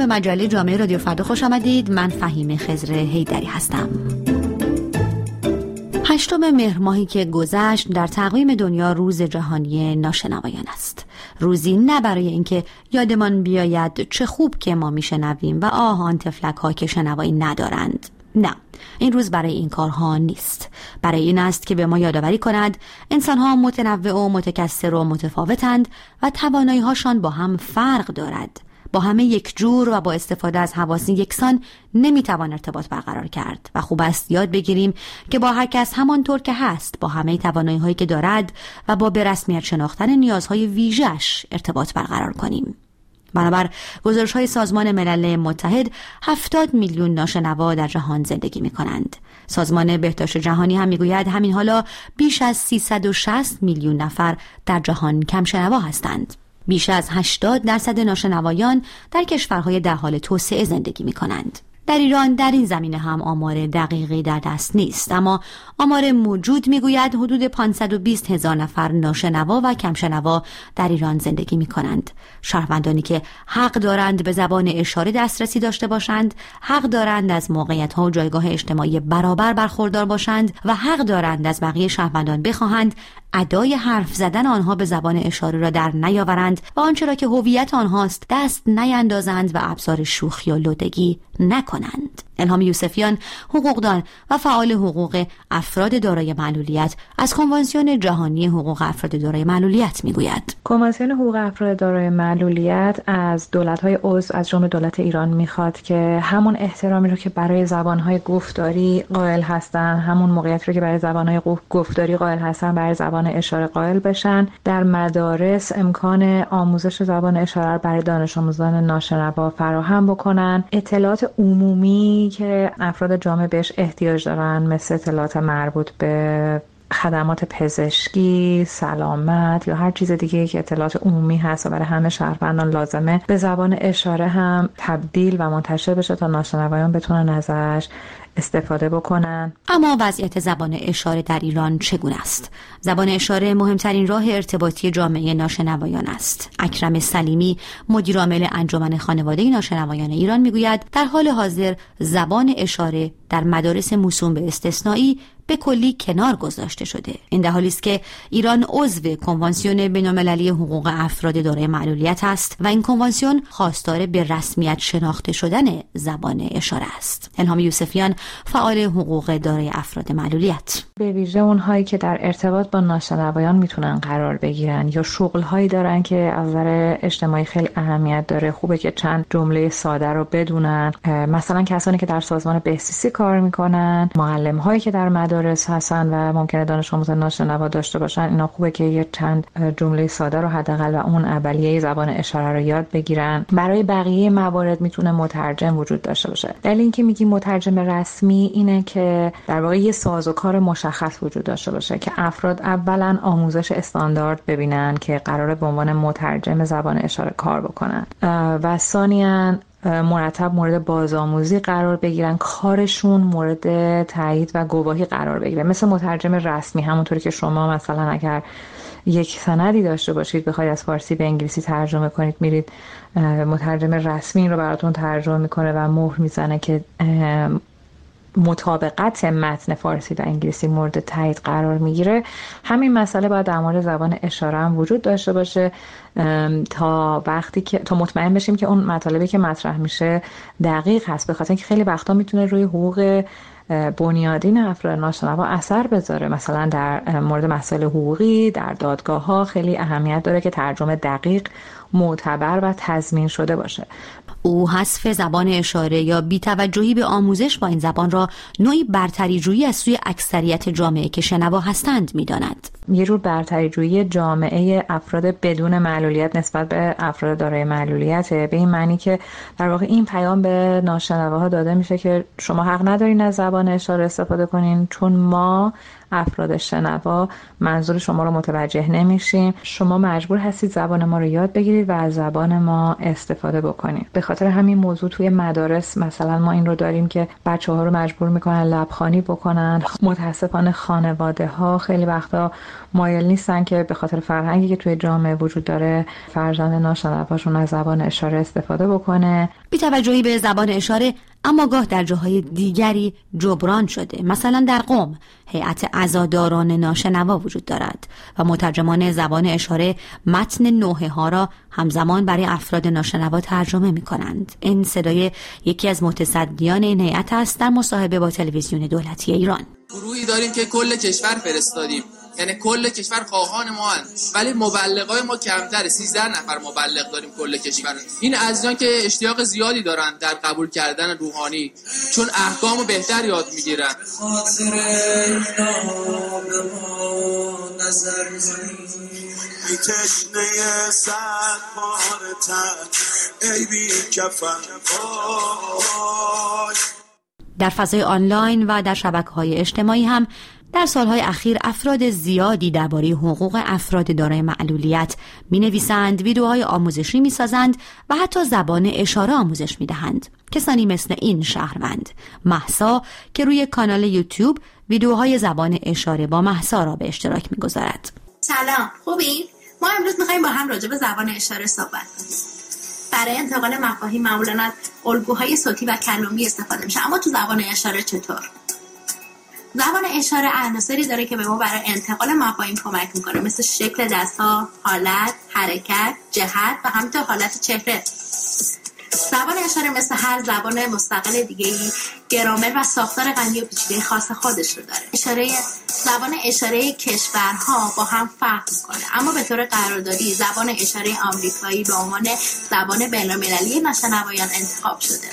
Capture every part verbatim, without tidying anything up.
مجله جامعه رادیو فردا خوش آمدید. من فهیم خضر حیدری هستم. هشتم مهر ماهی که گذشت در تقویم دنیا روز جهانی ناشنوایان است. روزی نه برای اینکه یادمان بیاید چه خوب که ما میشنویم و آه آن طفلک ها که شنوایی ندارند. نه، این روز برای این کارها نیست. برای این است که به ما یادآوری کند انسان‌ها متنوع و متکثر و متفاوتند و توانایی‌هاشان با هم فرق دارد. با همه یک جور و با استفاده از حواس یکسان نمیتوان ارتباط برقرار کرد و خوب است یاد بگیریم که با هر کس همانطور که هست با همه توانایی‌هایی که دارد و با به رسمیت شناختن نیازهای ویژه‌اش ارتباط برقرار کنیم. بنابر گزارش‌های سازمان ملل متحد هفتاد میلیون ناشنوا در جهان زندگی می‌کنند. سازمان بهداشت جهانی هم می‌گوید همین حالا بیش از سیصد و شصت میلیون نفر در جهان کم شنوا هستند. بیش از هشتاد درصد ناشنوایان در کشورهای در حال توسعه زندگی می‌کنند. در ایران در این زمینه هم آمار دقیقی در دست نیست، اما آمار موجود میگوید حدود پانصد و بیست هزار نفر ناشنوا و کمشنوا در ایران زندگی میکنند. شهروندانی که حق دارند به زبان اشاره دسترسی داشته باشند، حق دارند از موقعیت‌ها و جایگاه اجتماعی برابر برخوردار باشند و حق دارند از بقیه شهروندان بخواهند ادای حرف زدن آنها به زبان اشاره را در نیاورند و آنچه را که هویت آنهاست دست نیندازند و ابزار شوخی و لودگی نکنند. الهام یوسفیان، حقوقدان و فعال حقوق افراد دارای معلولیت، از کنوانسیون جهانی حقوق افراد دارای معلولیت میگوید. کنوانسیون حقوق افراد دارای معلولیت از دولت‌های عضو از جمله دولت ایران میخواد که همون احترامی رو که برای زبان‌های گفتاری قائل هستن، همون موقعیتی رو که برای زبان‌های گفتاری قائل هستن، برای زبان اشاره قائل بشن. در مدارس امکان آموزش زبان اشاره رو برای دانش آموزان ناشنوا فراهم بکنن. اطلاعات عمومی که افراد جامعه بهش احتیاج دارن، مثل اطلاعات مربوط به خدمات پزشکی، سلامت یا هر چیز دیگه که اطلاعات عمومی هست و برای همه شهروندان لازمه، به زبان اشاره هم تبدیل و منتشر بشه تا ناشنوایان بتونن ازش استفاده بکنن. اما وضعیت زبان اشاره در ایران چگونه است؟ زبان اشاره مهمترین راه ارتباطی جامعه ناشنوایان است. اکرم سلیمی، مدیر عامل انجمن خانواده ناشنوایان ایران میگوید در حال حاضر زبان اشاره در مدارس موسوم به استثنایی به کلی کنار گذاشته شده. این در حالی است که ایران عضو کنوانسیون بین‌المللی حقوق افراد دارای معلولیت است و این کنوانسیون خواستار به رسمیت شناخته شدن زبان اشاره است. الهام یوسفیان، فعال حقوق دارای افراد معلولیت: به ویژه اونهایی که در ارتباط با ناشنوایان میتونن قرار بگیرن یا شغل‌هایی دارن که از نظر اجتماعی خیلی اهمیت داره، خوبه که چند جمله ساده رو بدونن. مثلا کسانی که در سازمان بهزیستی کار میکنن، معلم‌هایی که در مدارس هستن و ممکنه دانش آموزان ناشنوا داشته باشن، اینا خوبه که یه چند جمله ساده رو حداقل و اون اولیه زبان اشاره رو یاد بگیرن. برای بقیه موارد میتونه مترجم وجود داشته باشه. دلیل اینکه میگیم مترجم رسمی اینه که در واقع یه سازوکار مشخص وجود داشته باشه که افراد اولا آموزش استاندارد ببینن که قراره به عنوان مترجم زبان اشاره کار بکنن و ثانیاً مرتب مورد بازآموزی قرار بگیرن، کارشون مورد تایید و گواهی قرار بگیره. مثل مترجم رسمی، همونطوری که شما مثلا اگر یک سندی داشته باشید بخواید از فارسی به انگلیسی ترجمه کنید، میرید مترجم رسمی این رو براتون ترجمه میکنه و مهر میزنه که مطابقت متن فارسی و انگلیسی مورد تایید قرار میگیره. همین مسئله باید در مورد زبان اشاره هم وجود داشته باشه تا وقتی که تا مطمئن بشیم که اون مطالبی که مطرح میشه دقیق هست، به خاطر اینکه خیلی وقتا میتونه روی حقوق بنیادین افراد ناشنوا اثر بذاره. مثلا در مورد مسائل حقوقی در دادگاه ها خیلی اهمیت داره که ترجمه دقیق، معتبر و تضمین شده باشه. او حذف زبان اشاره یا بی‌توجهی به آموزش با این زبان را نوعی برتری جویی از سوی اکثریت جامعه که شنوا هستند می‌داند. یه جور برتری جویی جامعه افراد بدون معلولیت نسبت به افراد دارای معلولیت، به این معنی که در واقع این پیام به ناشنواها داده میشه که شما حق ندارین از زبان اشاره استفاده کنین، چون ما افراد شنوا منظور شما رو متوجه نمیشیم. شما مجبور هستید زبان ما رو یاد بگیرید و از زبان ما استفاده بکنید. به خاطر همین موضوع توی مدارس مثلا ما این رو داریم که بچه‌ها رو مجبور میکنن لبخوانی بکنن. متاسفانه خانواده ها خیلی وقتا مایل نیستن که به خاطر فرهنگی که توی جامعه وجود داره فرزند ناشنواشون از زبان اشاره استفاده بکنه. بی توجهی به زبان اشاره اما گاه در جاهای دیگری جبران شده. مثلا در قم هیئت عزاداران ناشنوا وجود دارد و مترجمان زبان اشاره متن نوحه ها را همزمان برای افراد ناشنوا ترجمه می کنند. این صدای یکی از متصدیان این هیئت است در مصاحبه با تلویزیون دولتی ایران. گروهی داریم که کل کشور فرستادیم، یعنی کل کشور خواهان ما هن. ولی مبلغای ما کمتره، سیزده نفر مبلغ داریم کل کشور. این عزیزان که اشتیاق زیادی دارن در قبول کردن روحانی، چون احکامو بهتر یاد میگیرن. در فضای آنلاین و در شبکه‌های اجتماعی هم در سالهای اخیر افراد زیادی درباره حقوق افراد دارای معلولیت می‌نویسند، ویدیوهای آموزشی می‌سازند و حتی زبان اشاره آموزش می‌دهند. کسانی مثل این شهروند مهسا که روی کانال یوتیوب ویدیوهای زبان اشاره با مهسا را به اشتراک می‌گذارد. سلام، خوبی؟ ما امروز می‌خوایم با هم راجع به زبان اشاره صحبت کنیم. برای انتقال مفاهیم معمولاً از الگوهای صوتی و کلامی استفاده میشه، اما تو زبان اشاره چطور؟ زبان اشاره عناصری داره که به ما برای انتقال مفاهیم کمک میکنه، مثل شکل دست‌ها، حالت، حرکت، جهت و همینطور حالت چهره. زبان اشاره مثل هر زبان مستقل دیگه‌ای گرامر و ساختار غنی و پیچیده خاص خودش رو داره. اشاره زبان اشاره کشورها با هم فرق میکنه، اما به طور قراردادی زبان اشاره آمریکایی به عنوان زبان بین‌المللی ناشنوایان انتخاب شده.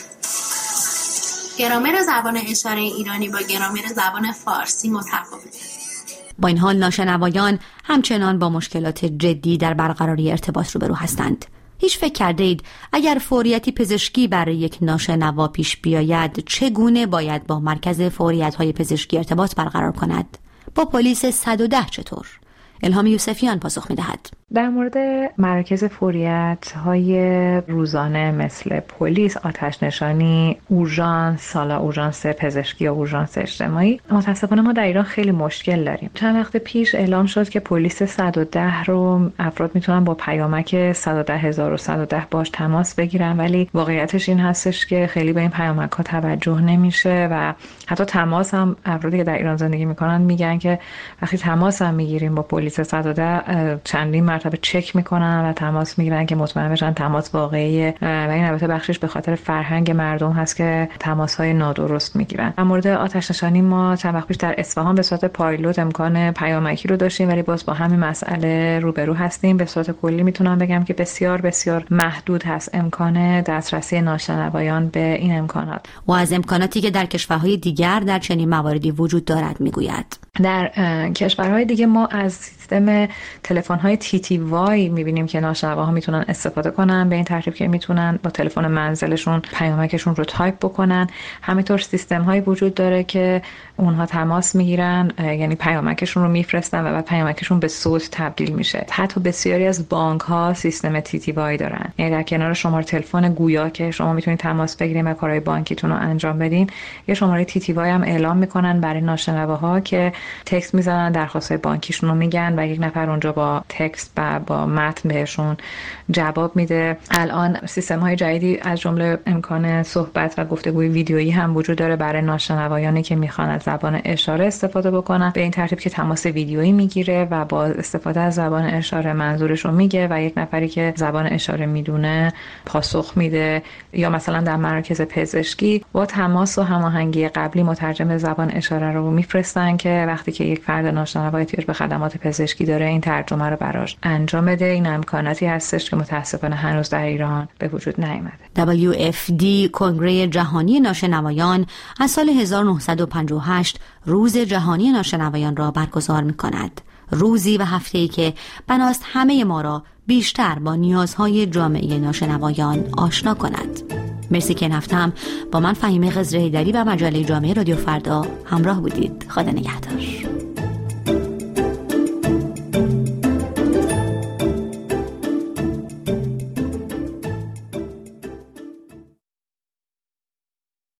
گرامر زبان اشاره ایرانی با گرامر زبان فارسی متفاوته. با این حال ناشنوایان همچنان با مشکلات جدی در برقراری ارتباط روبرو هستند. هیچ فکر کرده اید اگر فوریتی پزشکی برای یک ناشنوا پیش بیاید چگونه باید با مرکز فوریت‌های پزشکی ارتباط برقرار کند؟ با پلیس صد و ده چطور؟ الهام یوسفیان پاسخ می‌دهد. در مورد مراکز فوریت‌های روزانه مثل پلیس، آتش نشانی، اورژانس، سالا اورژانس پزشکی یا اورژانس اجتماعی، متاسفانه ما در ایران خیلی مشکل داریم. چند وقت پیش اعلام شد که پلیس صد و ده رو افراد میتونن با پیامک صد و ده هزار و صد و ده باش تماس بگیرن، ولی واقعیتش این هستش که خیلی به این پیامک‌ها توجه نمیشه و حتی تماس هم افرادی که در ایران زندگی میکنن میگن که وقتی تماس هم میگیریم با پلیس صد و ده چندین مرتبه چک میکنن و تماس میگیرن که مطمئن بشن تماس واقعیه و این البته بخشش به خاطر فرهنگ مردم هست که تماس‌های نادرست میگیرن. در مورد آتش نشانی ما چند وقت پیش در اصفهان به صورت پایلوت امکان پیامکی رو داشتیم، ولی باز با همین مسئله روبرو هستیم. به صورت کلی میتونم بگم که بسیار بسیار محدود هست امکان دسترسی ناشنوایان به این امکانات. و از امکاناتی که در کشورهای دیگر در چنین مواردی وجود دارد میگوید. در کشورهای دیگه ما از سیستم تلفن‌های تی تی وای می‌بینیم که ناشنواها میتونن استفاده کنن، به این ترتیب که میتونن با تلفن منزلشون پیامکشون رو تایپ بکنن. همینطور سیستم‌هایی وجود داره که اونها تماس میگیرن، یعنی پیامکشون رو میفرستن و بعد پیامکشون به صوت تبدیل میشه. حتی بسیاری از بانک‌ها سیستم تی تی وای دارن، یعنی در کنار شماره تلفن گویا که شما میتونید تماس بگیرید و کارهای بانکیتون رو انجام بدین، یه شماره تی تی وای هم اعلام میکنن برای ناشنواها که تکست میزنن، درخواست‌های بانکیشون رو میگن و یک نفر اونجا با تکست و با متن بهشون جواب میده. الان سیستم‌های جدیدی از جمله امکان صحبت و گفتگوی ویدیویی هم وجود داره برای ناشنوایانی که میخوان از زبان اشاره استفاده بکنن، به این ترتیب که تماس ویدیویی میگیره و با استفاده از زبان اشاره منظورش رو میگه و یک نفری که زبان اشاره میدونه پاسخ میده. یا مثلا در مراکز پزشکی با تماس و هماهنگی قبلی مترجم زبان اشاره رو میفرستن که وقتی که یک فرد ناشنوا احتیاج به خدمات پزشکی داره این ترجمه رو براش انجام بده. این امکاناتی هستش که متاسفانه هنوز در ایران به وجود نیامده. دبلیو اف دی کنگره جهانی ناشنوایان از سال هزار و نهصد و پنجاه و هشت روز جهانی ناشنوایان را برگزار می‌کند. روزی و هفته‌ای که بناست همه ما را بیشتر با نیازهای جامعه ناشنوایان آشنا کند. مرسی که این هفته هم با من فهیمه خضر حیدری و مجله جامعه رادیو فردا همراه بودید. خدا نگهدار.